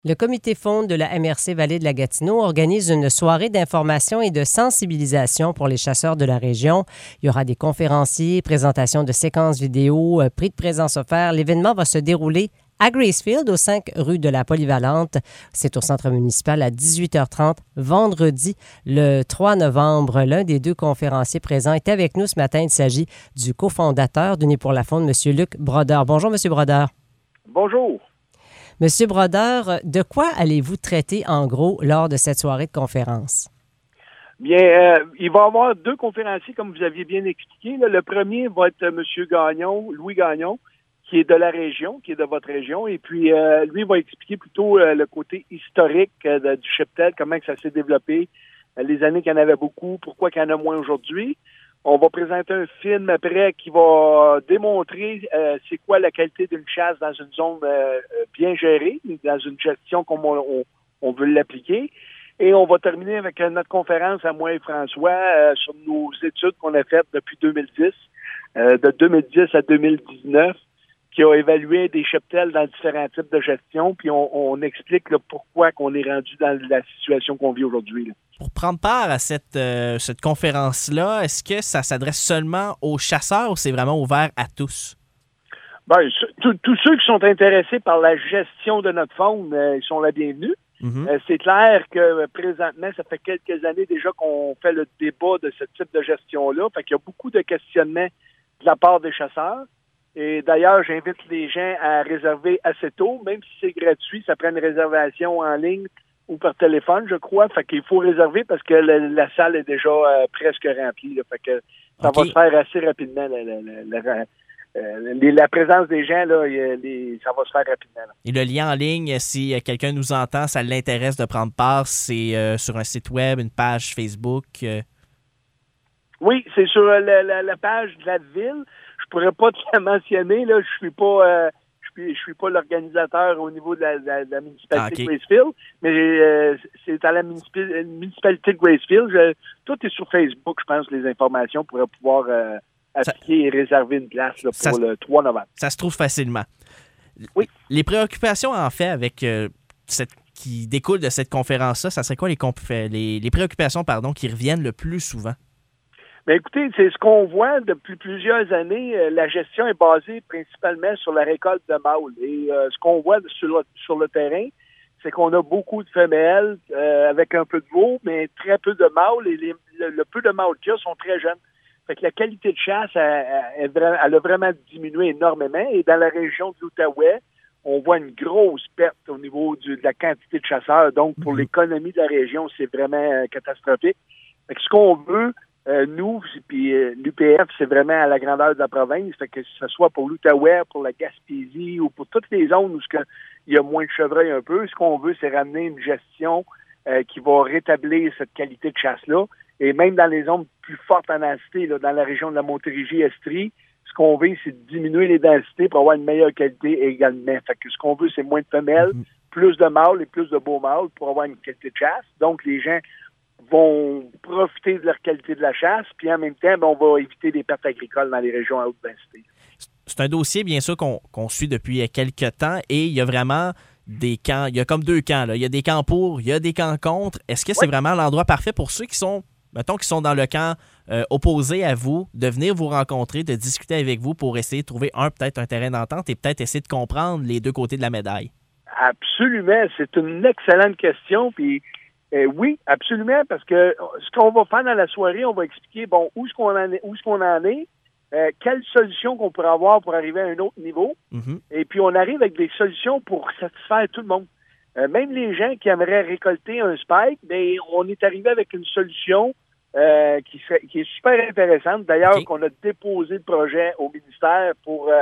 Le comité fonds de la MRC Vallée de la Gatineau organise une soirée d'information et de sensibilisation pour les chasseurs de la région. Il y aura des conférenciers, présentations de séquences vidéo, prix de présence offerts. L'événement va se dérouler à Gracefield, au 5 rue de la Polyvalente. C'est au centre municipal à 18h30, vendredi, le 3 novembre. L'un des deux conférenciers présents est avec nous ce matin. Il s'agit du cofondateur d'Unis pour la faune, M. Luc Brodeur. Bonjour, M. Brodeur. Bonjour. Monsieur Brodeur, de quoi allez-vous traiter en gros lors de cette soirée de conférence? Bien, il va y avoir deux conférenciers, comme vous aviez bien expliqué. Là. Le premier va être M. Gagnon, Louis Gagnon, qui est de la région, qui est de votre région. Et puis, lui va expliquer plutôt le côté historique du cheptel, comment que ça s'est développé, les années qu'il y en avait beaucoup, pourquoi qu'il y en a moins aujourd'hui. On va présenter un film après qui va démontrer c'est quoi la qualité d'une chasse dans une zone bien gérée, dans une gestion comme on veut l'appliquer. Et on va terminer avec notre conférence à moi et François sur nos études qu'on a faites depuis 2010, de 2010 à 2019, qui a évalué des cheptels dans différents types de gestion, puis on explique là, pourquoi qu'on est rendu dans la situation qu'on vit aujourd'hui. Là. Pour prendre part à cette conférence-là, est-ce que ça s'adresse seulement aux chasseurs ou c'est vraiment ouvert à tous? Ben, tous ceux qui sont intéressés par la gestion de notre faune, ils sont la bienvenue. Mm-hmm. C'est clair que présentement, ça fait quelques années déjà qu'on fait le débat de ce type de gestion-là. Fait qu'il y a beaucoup de questionnements de la part des chasseurs. Et d'ailleurs, j'invite les gens à réserver assez tôt, même si c'est gratuit, ça prend une réservation en ligne ou par téléphone, je crois. Fait qu'il faut réserver parce que la salle est déjà presque remplie. Là. Fait que ça va se faire assez rapidement. La présence des gens, là, ça va se faire rapidement. Là. Et le lien en ligne, si quelqu'un nous entend, ça l'intéresse de prendre part, c'est sur un site web, une page Facebook? Oui, c'est sur la page de la ville. Je pourrais pas te la mentionner, là. Je suis pas l'organisateur au niveau de la municipalité de Gracefield, mais c'est à la municipalité de Gracefield. Tout est sur Facebook, je pense, les informations pour pouvoir appliquer et réserver une place là, pour le 3 novembre. Ça se trouve facilement. Oui. Les préoccupations, en fait, avec qui découlent de cette conférence-là, ça serait quoi les préoccupations qui reviennent le plus souvent? Bien, écoutez, c'est ce qu'on voit depuis plusieurs années. La gestion est basée principalement sur la récolte de mâles. Et ce qu'on voit sur le terrain, c'est qu'on a beaucoup de femelles avec un peu de veaux, mais très peu de mâles. Et le peu de mâles qu'il y a sont très jeunes. Fait que la qualité de chasse, elle a vraiment diminué énormément. Et dans la région de l'Outaouais, on voit une grosse perte au niveau de la quantité de chasseurs. Donc, pour l'économie de la région, c'est vraiment catastrophique. Fait que ce qu'on veut, nous, puis l'UPF, c'est vraiment à la grandeur de la province. Fait que ce soit pour l'Outaouais, pour la Gaspésie ou pour toutes les zones où il y a moins de chevreuils un peu, ce qu'on veut, c'est ramener une gestion qui va rétablir cette qualité de chasse-là. Et même dans les zones plus fortes en densité, là, dans la région de la Montérégie-Estrie, ce qu'on veut, c'est de diminuer les densités pour avoir une meilleure qualité également. Fait que ce qu'on veut, c'est moins de femelles, plus de mâles et plus de beaux mâles pour avoir une qualité de chasse. Donc, les gens vont profiter de leur qualité de la chasse, puis en même temps, on va éviter des pertes agricoles dans les régions à haute densité. C'est un dossier, bien sûr, qu'on suit depuis quelques temps, et il y a vraiment des camps, il y a comme deux camps, là. Il y a des camps pour, il y a des camps contre. Est-ce que c'est vraiment l'endroit parfait pour ceux qui sont, mettons, qui sont dans le camp opposé à vous, de venir vous rencontrer, de discuter avec vous pour essayer de trouver peut-être un terrain d'entente et peut-être essayer de comprendre les deux côtés de la médaille? Absolument, c'est une excellente question, puis oui, absolument, parce que ce qu'on va faire dans la soirée, on va expliquer, où est-ce qu'on en est, quelles solutions qu'on pourrait avoir pour arriver à un autre niveau, et puis on arrive avec des solutions pour satisfaire tout le monde. Même les gens qui aimeraient récolter un spike, bien, on est arrivé avec une solution qui est super intéressante. D'ailleurs, qu'on a déposé le projet au ministère pour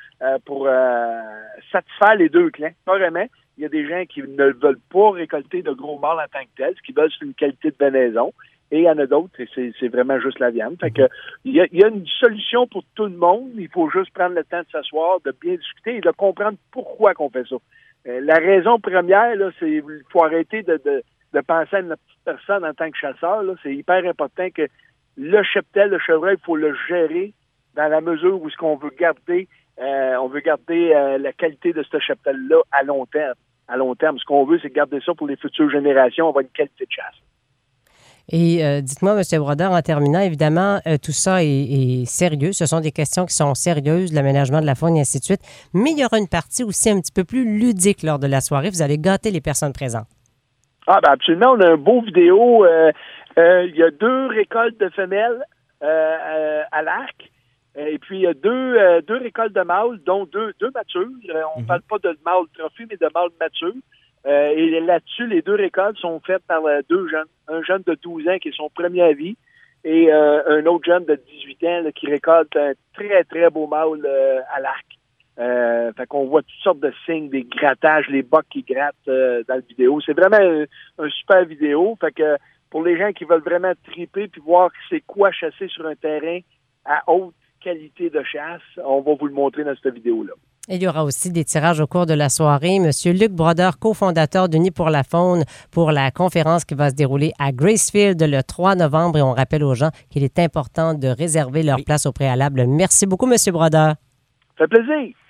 satisfaire les deux clans, carrément. Il y a des gens qui ne veulent pas récolter de gros mâles en tant que tel, ce qu'ils veulent, c'est une qualité de venaison. Et il y en a d'autres, c'est vraiment juste la viande. Fait que, il y a une solution pour tout le monde. Il faut juste prendre le temps de s'asseoir, de bien discuter et de comprendre pourquoi qu'on fait ça. La raison première, là, c'est qu'il faut arrêter de penser à notre petite personne en tant que chasseur. Là. C'est hyper important que le cheptel, le chevreuil, il faut le gérer dans la mesure où ce qu'on veut garder, la qualité de ce cheptel-là à long terme. à long terme. Ce qu'on veut, c'est garder ça pour les futures générations. On va avoir une qualité de chasse. Et dites-moi, M. Brodeur, en terminant, évidemment, tout ça est sérieux. Ce sont des questions qui sont sérieuses, l'aménagement de la faune et ainsi de suite. Mais il y aura une partie aussi un petit peu plus ludique lors de la soirée. Vous allez gâter les personnes présentes. Ah, ben absolument. On a un beau vidéo. Il y a 2 récoltes de femelles à l'arc. Et puis, il y a deux récoltes de mâles, dont deux matures. On ne parle pas de mâles trophées, mais de mâles matures. Et là-dessus, les 2 récoltes sont faites par 2 jeunes. Un jeune de 12 ans qui est son premier à vie et un autre jeune de 18 ans là, qui récolte un très, très beau mâle à l'arc. Fait qu'on voit toutes sortes de signes, des grattages, les bocs qui grattent dans la vidéo. C'est vraiment un super vidéo. Fait que pour les gens qui veulent vraiment triper puis voir c'est quoi chasser sur un terrain à haute qualité de chasse, on va vous le montrer dans cette vidéo-là. Il y aura aussi des tirages au cours de la soirée. Monsieur Luc Brodeur, cofondateur d'Unis pour la faune, pour la conférence qui va se dérouler à Gracefield le 3 novembre. Et on rappelle aux gens qu'il est important de réserver leur place au préalable. Merci beaucoup, Monsieur Brodeur. Ça fait plaisir.